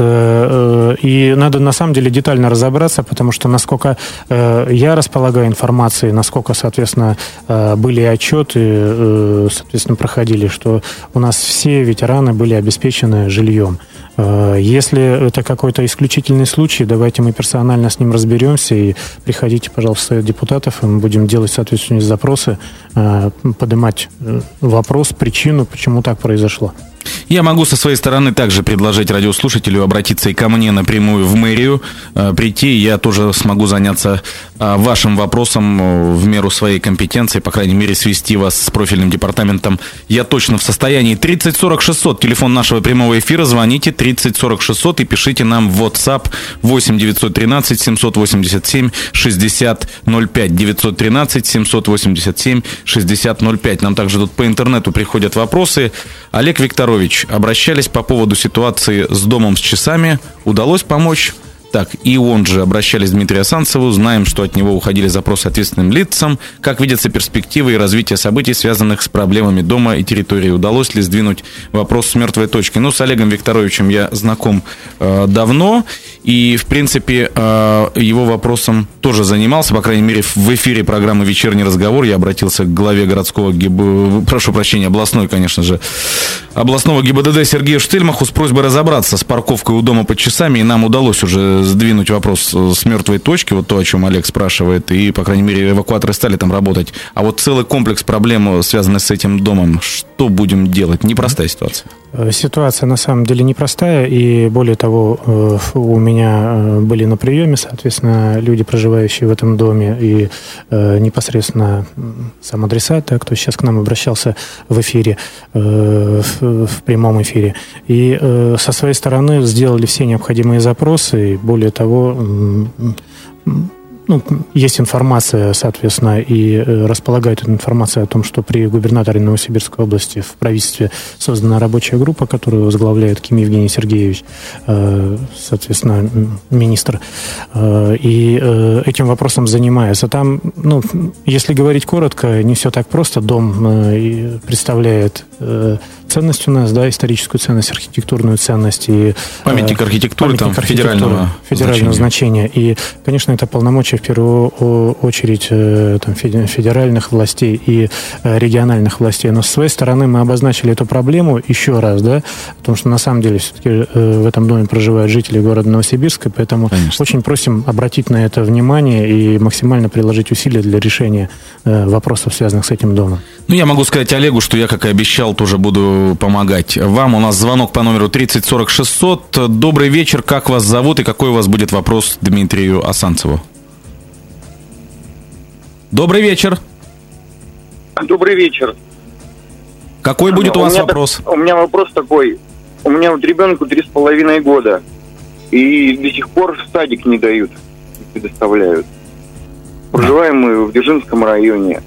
И надо на самом деле детально разобраться, потому что насколько я располагаю информацией, насколько, соответственно, были отчеты, соответственно, проходили, что у нас все ветераны были обеспечены жильем. Если это какой-то исключительный случай, давайте мы персонально с ним разберемся и приходите, пожалуйста, в Совет депутатов, и мы будем делать соответствующие запросы, поднимать вопрос, причину, почему так произошло. Я могу со своей стороны также предложить радиослушателю обратиться и ко мне напрямую в мэрию, э, прийти, я тоже смогу заняться э, вашим вопросом в меру своей компетенции, по крайней мере, свести вас с профильным департаментом. Я точно в состоянии. тридцать сорок шестьсот, телефон нашего прямого эфира, звоните тридцать сорок шестьсот и пишите нам в WhatsApp восемь девятьсот тринадцать семьсот восемьдесят семь шестьдесят ноль пять, девятьсот тринадцать семьсот восемьдесят семь шестьдесят ноль пять. Нам также тут по интернету приходят вопросы. Олег Викторович, обращались по поводу ситуации с домом с часами. Удалось помочь? Так, и он же обращались к Дмитрию Асанцеву. Знаем, что от него уходили запросы ответственным лицам. Как видятся перспективы и развитие событий, связанных с проблемами дома и территории? Удалось ли сдвинуть вопрос с мертвой точки? Ну, с Олегом Викторовичем я знаком э, давно. И, в принципе, э, его вопросом тоже занимался. По крайней мере, в эфире программы «Вечерний разговор» я обратился к главе городского ГИБ... Прошу прощения, областной, конечно же, областного ГИБДД Сергею Штельмаху с просьбой разобраться с парковкой у дома под часами. И нам удалось уже сдвинуть вопрос с мертвой точки, вот то, о чем Олег спрашивает, и, по крайней мере, эвакуаторы стали там работать. А вот целый комплекс проблем, связанных с этим домом, что будем делать? Непростая ситуация. Ситуация на самом деле непростая, и более того, у меня были на приеме, соответственно, люди, проживающие в этом доме, и непосредственно сам адресат, кто сейчас к нам обращался в эфире, в прямом эфире. И со своей стороны сделали все необходимые запросы, и более того, ну, есть информация, соответственно, и располагает эта информация о том, что при губернаторе Новосибирской области в правительстве создана рабочая группа, которую возглавляет Ким Евгений Сергеевич, соответственно, министр, и этим вопросом занимается. Там, ну, если говорить коротко, не все так просто. Дом представляет ценность у нас, да, историческую ценность, архитектурную ценность. И, памятник архитектуры, памятник там, архитектуры федерального, федерального значения. значения. И, конечно, это полномочия в первую очередь там, федеральных властей и региональных властей. Но с своей стороны мы обозначили эту проблему еще раз, да, потому что на самом деле все-таки в этом доме проживают жители города Новосибирска, поэтому Конечно. Очень просим обратить на это внимание и максимально приложить усилия для решения вопросов, связанных с этим домом. Ну, я могу сказать Олегу, что я, как и обещал, тоже буду помогать вам. У нас звонок по номеру тридцать сорок шестьсот. Добрый вечер, как вас зовут и какой у вас будет вопрос Дмитрию Асанцеву? Добрый вечер. Добрый вечер. Какой будет у, у вас вопрос? Так, у меня вопрос такой. У меня вот ребенку три с половиной года, и до сих пор в садик не дают, не предоставляют. Проживаем мы в Дзержинском районе.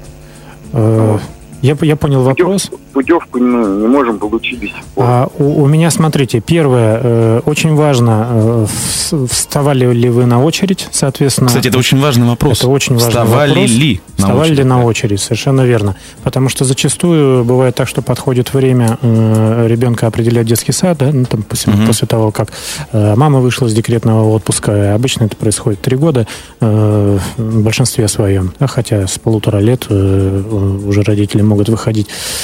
Вот. Я, я понял вопрос. Путевку ну, не можем получить до сих пор. А, у, у меня, смотрите, первое, э, очень важно, э, вставали ли вы на очередь, соответственно. Кстати, это очень важный вопрос. Это очень важный вставали вопрос. Ли на вставали очередь, ли на да. очередь, совершенно верно. Потому что зачастую бывает так, что подходит время э, ребенка определять детский сад, да, ну, там, после, угу. после того, как э, мама вышла с декретного отпуска. Обычно это происходит три года э, в большинстве своем, да, хотя с полутора лет э, уже родители могут выходить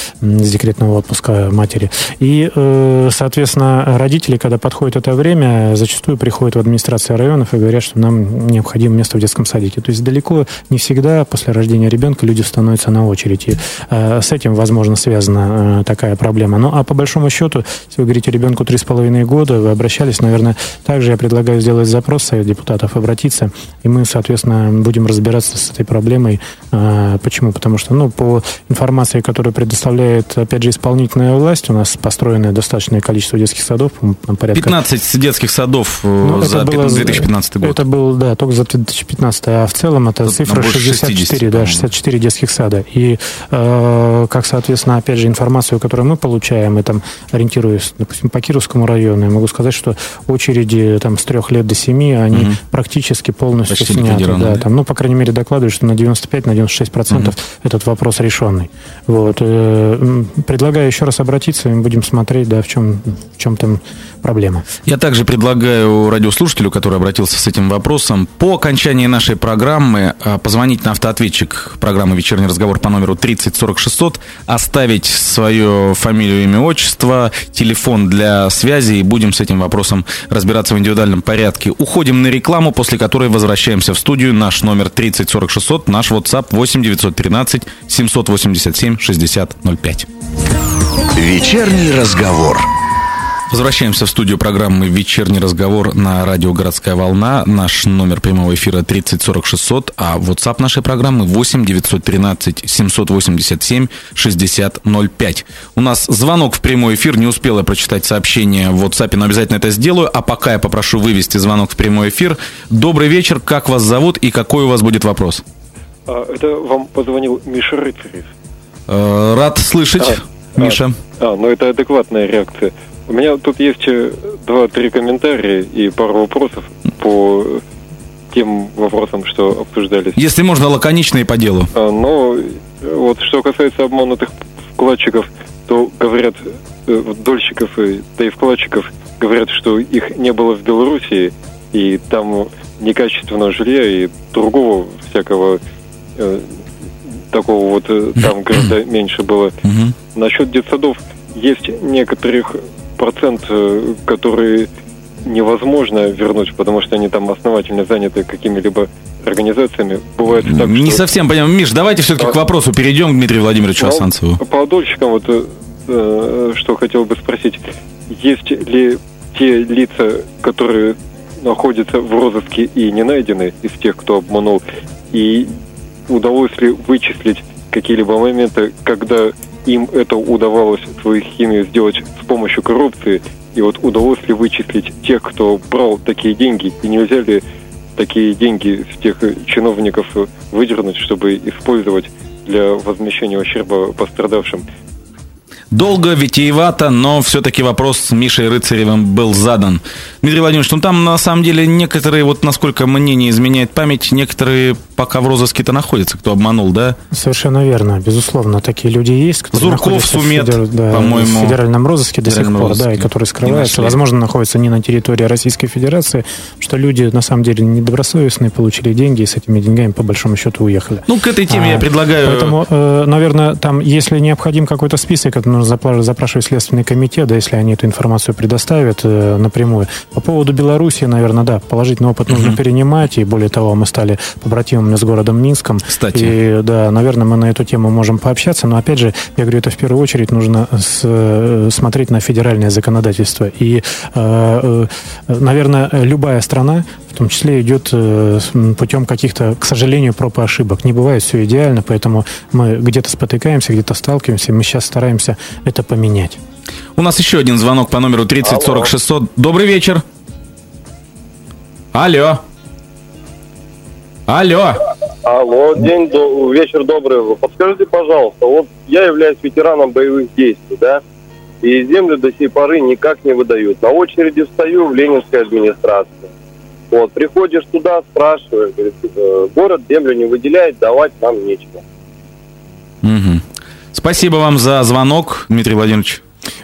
с декретного отпуска матери. И, соответственно, родители, когда подходит это время, зачастую приходят в администрацию районов и говорят, что нам необходимо место в детском садике. То есть далеко не всегда после рождения ребенка люди становятся на очередь. И с этим, возможно, связана такая проблема. Ну, а по большому счету, если вы говорите ребенку три с половиной года, вы обращались, наверное, также я предлагаю сделать запрос в Совет депутатов, обратиться, и мы, соответственно, будем разбираться с этой проблемой. Почему? Потому что, ну, по информации, которую предоставляет, опять же, исполнительная власть, у нас построено достаточное количество детских садов, порядка... пятнадцать детских садов ну, за две тысячи пятнадцатый год. Это был, да, только за две тысячи пятнадцатый, а в целом это Тут цифра шестьдесят четыре, да, шестьдесят четыре детских сада. И э, как, соответственно, опять же, информацию, которую мы получаем, и там, ориентируясь, допустим, по Кировскому району, я могу сказать, что очереди там с трех лет до семи, они угу. практически полностью Почти сняты. Да, там, ну, по крайней мере, докладывают, что на девяносто пять - девяносто шесть процентов угу. этот вопрос решенный. Вот. Предлагаю еще раз обратиться, и мы будем смотреть, да, в чем, в чем там проблема. Я также предлагаю радиослушателю, который обратился с этим вопросом, по окончании нашей программы позвонить на автоответчик программы «Вечерний разговор» по номеру тридцать сорок шестьсот, оставить свою фамилию, имя, отчество, телефон для связи, и будем с этим вопросом разбираться в индивидуальном порядке. Уходим на рекламу, после которой возвращаемся в студию. Наш номер тридцать сорок шестьсот, наш WhatsApp восемь девятьсот тринадцать семьсот восемьдесят семь шестьдесят ноль пять. Вечерний разговор. Возвращаемся в студию программы «Вечерний разговор» на радио «Городская волна». Наш номер прямого эфира тридцать сорок шестьсот, а WhatsApp нашей программы восемь девятьсот тринадцать семьсот восемьдесят семь шестьдесят ноль пять. У нас звонок в прямой эфир. Не успела прочитать сообщение в WhatsApp, но обязательно это сделаю. А пока я попрошу вывести звонок в прямой эфир. Добрый вечер. Как вас зовут и какой у вас будет вопрос? Это вам позвонил Миша Рыцарев. Рад слышать, а, Миша. А, а, ну это адекватная реакция. У меня тут есть два-три комментария и пару вопросов по тем вопросам, что обсуждались. Если можно, лаконично и по делу. А, но вот что касается обманутых вкладчиков, то говорят, дольщиков, да и вкладчиков, говорят, что их не было в Белоруссии, и там некачественного жилья и другого всякого э, такого вот, там гораздо меньше было. Насчет детсадов, есть некоторых процент, которые невозможно вернуть, потому что они там основательно заняты какими-либо организациями. Бывает так, Не что... совсем понимаю. Миш, давайте все-таки а... к вопросу перейдем, к Дмитрию Владимировичу Асанцеву. По, по дольщикам, вот, э, что хотел бы спросить, есть ли те лица, которые находятся в розыске и не найдены из тех, кто обманул, и удалось ли вычислить какие-либо моменты, когда им это удавалось, свою химию сделать с помощью коррупции, и вот удалось ли вычислить тех, кто брал такие деньги, и нельзя ли такие деньги с тех чиновников выдернуть, чтобы использовать для возмещения ущерба пострадавшим? Долго, витиевато, но все-таки вопрос с Мишей Рыцаревым был задан. Дмитрий Владимирович, ну там на самом деле некоторые, вот насколько мне не изменяет память, некоторые пока в розыске-то находятся, кто обманул, да? Совершенно верно, безусловно, такие люди есть, которые Зурков, находятся Сумет, в, федер... да, по-моему, в федеральном розыске до сих пор, розыске. да, и которые скрываются, возможно, находятся не на территории Российской Федерации, что люди на самом деле недобросовестные, получили деньги и с этими деньгами по большому счету уехали. Ну, к этой теме а, я предлагаю... Поэтому, э, наверное, там, если необходим какой-то список, это нужно запрашивать Следственный комитет, да, если они эту информацию предоставят э, напрямую. По поводу Беларуси, наверное, да, положительный опыт нужно uh-huh. перенимать, и более того, мы стали побратимами с городом Минском. Кстати. И, да, наверное, мы на эту тему можем пообщаться, но, опять же, я говорю, это в первую очередь нужно с, смотреть на федеральное законодательство. И, э, э, наверное, любая страна, в том числе, идет э, путем каких-то, к сожалению, проб и ошибок. Не бывает все идеально, поэтому мы где-то спотыкаемся, где-то сталкиваемся, мы сейчас стараемся это поменять. У нас еще один звонок по номеру тридцать сорок шестьсот. Добрый вечер. Алло. Алло. Алло, день, до... вечер добрый. Подскажите, пожалуйста, вот я являюсь ветераном боевых действий, да, и землю до сей поры никак не выдают. На очереди встаю в Ленинской администрации. Вот, приходишь туда, спрашиваешь, говорит, город землю не выделяет, давать нам нечего. Угу. Спасибо вам за звонок, Дмитрий Владимирович.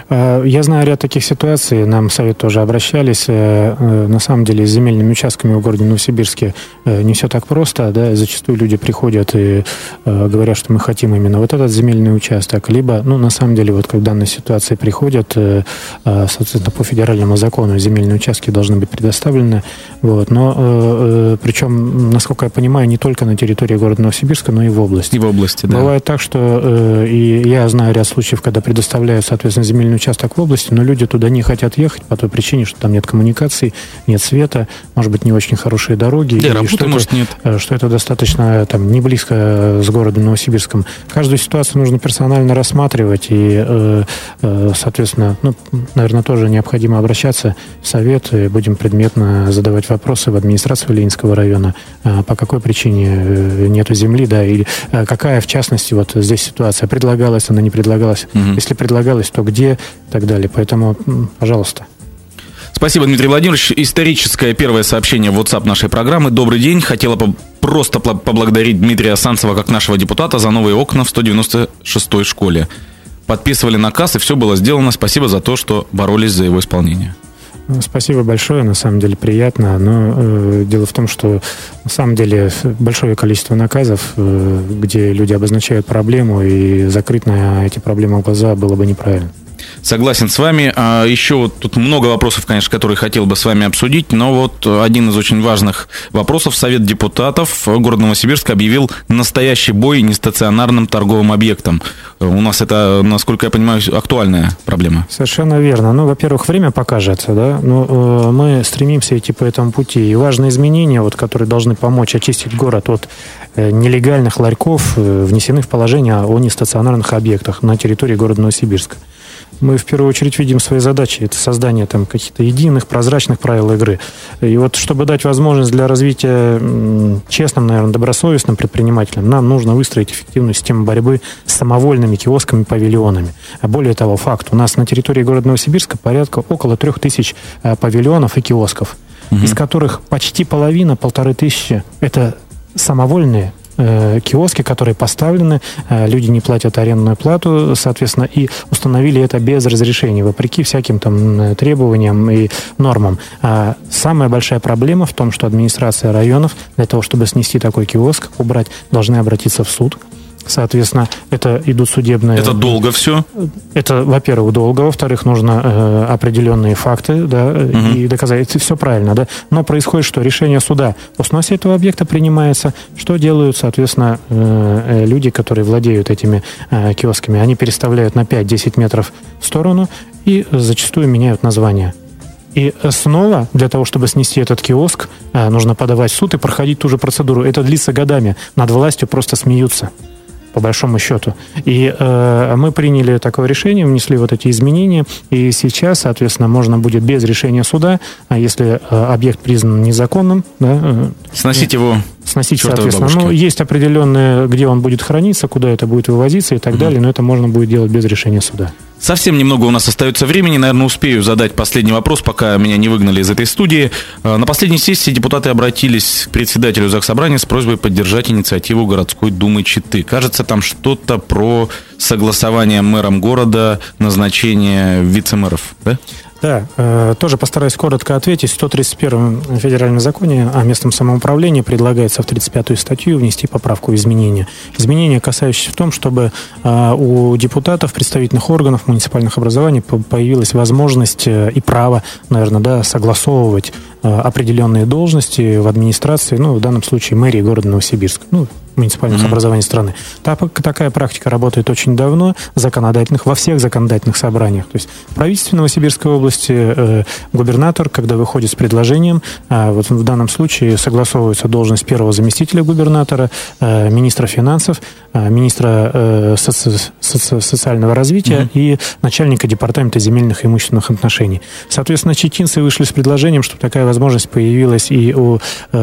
Я знаю ряд таких ситуаций, нам в Совет тоже обращались. На самом деле, с земельными участками в городе Новосибирске не все так просто, да, зачастую люди приходят и говорят, что мы хотим именно вот этот земельный участок, либо, ну, на самом деле, вот как в данной ситуации приходят, соответственно, по федеральному закону земельные участки должны быть предоставлены, вот, но, причем, насколько я понимаю, не только на территории города Новосибирска, но и в области. И в области, да. Бывает так, что, и я знаю ряд случаев, когда предоставляют, соответственно, земельный участок в области, но люди туда не хотят ехать по той причине, что там нет коммуникаций, нет света, может быть, не очень хорошие дороги. Да, и работы, что может, это, нет. Что это достаточно там, не близко с городом Новосибирском. Каждую ситуацию нужно персонально рассматривать, и, соответственно, ну, наверное, тоже необходимо обращаться в Совет, и будем предметно задавать вопросы в администрацию Ленинского района, по какой причине нету земли, да, и какая, в частности, вот здесь ситуация, предлагалась она, не предлагалась. Угу. Если предлагалась, то где и так далее. Поэтому, пожалуйста. Спасибо, Дмитрий Владимирович. Историческое первое сообщение в WhatsApp нашей программы. Добрый день. Хотела бы просто поблагодарить Дмитрия Асанцева как нашего депутата за новые окна в сто девяносто шестой школе. Подписывали наказ, и все было сделано. Спасибо за то, что боролись за его исполнение. Спасибо большое, на самом деле приятно, но э, дело в том, что на самом деле большое количество наказов, э, где люди обозначают проблему, и закрыть на эти проблемы глаза было бы неправильно. Согласен с вами. А еще вот тут много вопросов, конечно, которые хотел бы с вами обсудить, но вот один из очень важных вопросов. Совет депутатов города Новосибирска объявил настоящий бой нестационарным торговым объектом. У нас это, насколько я понимаю, актуальная проблема. Совершенно верно. Ну, во-первых, время покажет, да, но мы стремимся идти по этому пути. И важные изменения, вот, которые должны помочь очистить город от нелегальных ларьков, внесены в положение о нестационарных объектах на территории города Новосибирска. мы в первую очередь видим свои задачи. Это создание там каких-то единых, прозрачных правил игры. И вот чтобы дать возможность для развития честным, наверное, добросовестным предпринимателям, нам нужно выстроить эффективную систему борьбы с самовольными киосками, павильонами. А более того, факт, у нас на территории города Новосибирска порядка около трех тысяч павильонов и киосков, угу. из которых почти половина, полторы тысячи, это самовольные киоски, которые поставлены, люди не платят арендную плату, соответственно, и установили это без разрешения, вопреки всяким там требованиям и нормам. А самая большая проблема в том, что администрация районов для того, чтобы снести такой киоск, убрать, должны обратиться в суд. Соответственно, это идут судебные... Это долго все? Это, во-первых, долго, во-вторых, нужно э, определенные факты, да, угу. и доказать, это все правильно, да. Но происходит что? Решение суда о сносе этого объекта принимается. Что делают, соответственно, э, люди, которые владеют этими э, киосками? Они переставляют на пять-десять метров в сторону и зачастую меняют название. И снова для того, чтобы снести этот киоск, э, нужно подавать в суд и проходить ту же процедуру. Это длится годами. Над властью просто смеются, по большому счету. И э, мы приняли такое решение, внесли вот эти изменения, и сейчас, соответственно, можно будет без решения суда, а если э, объект признан незаконным, да, э, сносить его. Сносить, соответственно. Ну, есть определенные, где он будет храниться, куда это будет вывозиться и так угу. далее, но это можно будет делать без решения суда. Совсем немного у нас остается времени. Наверное, успею задать последний вопрос, пока меня не выгнали из этой студии. На последней сессии депутаты обратились к председателю Заксобрания с просьбой поддержать инициативу городской думы Читы. Кажется, там что-то про согласование мэром города, назначение вице-мэров, да? Да, э, тоже постараюсь коротко ответить. В сто тридцать первом федеральном законе о местном самоуправлении предлагается в тридцать пятую статью внести поправку в изменения. Изменения, касающиеся в том, чтобы э, у депутатов, представительных органов муниципальных образований появилась возможность э, и право, наверное, да, согласовывать э, определенные должности в администрации, ну, в данном случае мэрии города Новосибирска, ну, муниципальных mm-hmm. образований страны. Так, такая практика работает очень давно, законодательных, во всех законодательных собраниях. То есть в правительстве Новосибирской области э, губернатор, когда выходит с предложением, э, вот в данном случае согласовывается должность первого заместителя губернатора, э, министра финансов, э, министра э, соци- соци- социального развития mm-hmm. и начальника департамента земельных и имущественных отношений. Соответственно, читинцы вышли с предложением, чтобы такая возможность появилась и у, э,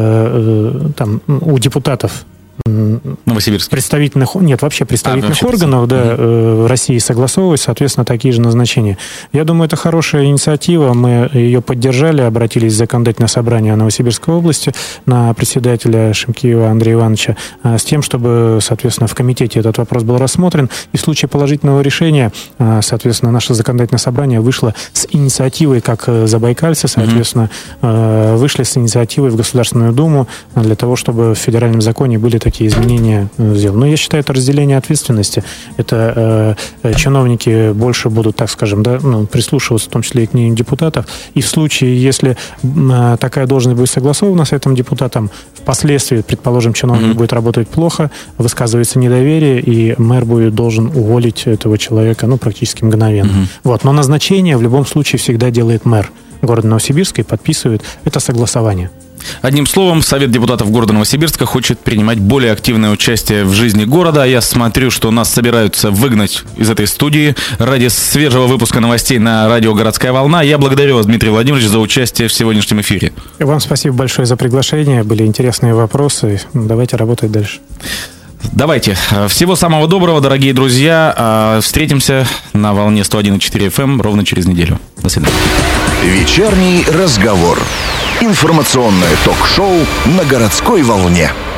э, там, у депутатов Новосибирск. Представительных, нет, вообще представительных а, органов да, mm-hmm. России согласовывать, соответственно, такие же назначения. Я думаю, это хорошая инициатива, мы ее поддержали, обратились в законодательное собрание Новосибирской области на председателя Шимкиева Андрея Ивановича с тем, чтобы, соответственно, в комитете этот вопрос был рассмотрен, и в случае положительного решения, соответственно, наше законодательное собрание вышло с инициативой, как забайкальцы, соответственно, mm-hmm. вышли с инициативой в Государственную Думу для того, чтобы в федеральном законе были такие такие изменения сделаны. Но я считаю, это разделение ответственности. Это э, чиновники больше будут, так скажем, да, ну, прислушиваться, в том числе и к мнению депутатов. И в случае, если э, такая должность будет согласована с этим депутатом, впоследствии, предположим, чиновник mm-hmm. будет работать плохо, высказывается недоверие, и мэр будет должен уволить этого человека, ну, практически мгновенно. Mm-hmm. Вот. Но назначение в любом случае всегда делает мэр города Новосибирска и подписывает это согласование. Одним словом, Совет депутатов города Новосибирска хочет принимать более активное участие в жизни города. Я смотрю, что нас собираются выгнать из этой студии ради свежего выпуска новостей на радио «Городская волна». Я благодарю вас, Дмитрий Владимирович, за участие в сегодняшнем эфире. И вам спасибо большое за приглашение. Были интересные вопросы. Давайте работать дальше. Давайте. Всего самого доброго, дорогие друзья. Встретимся на волне сто один и четыре эф эм ровно через неделю. До свидания. Вечерний разговор. Информационное ток-шоу на городской волне.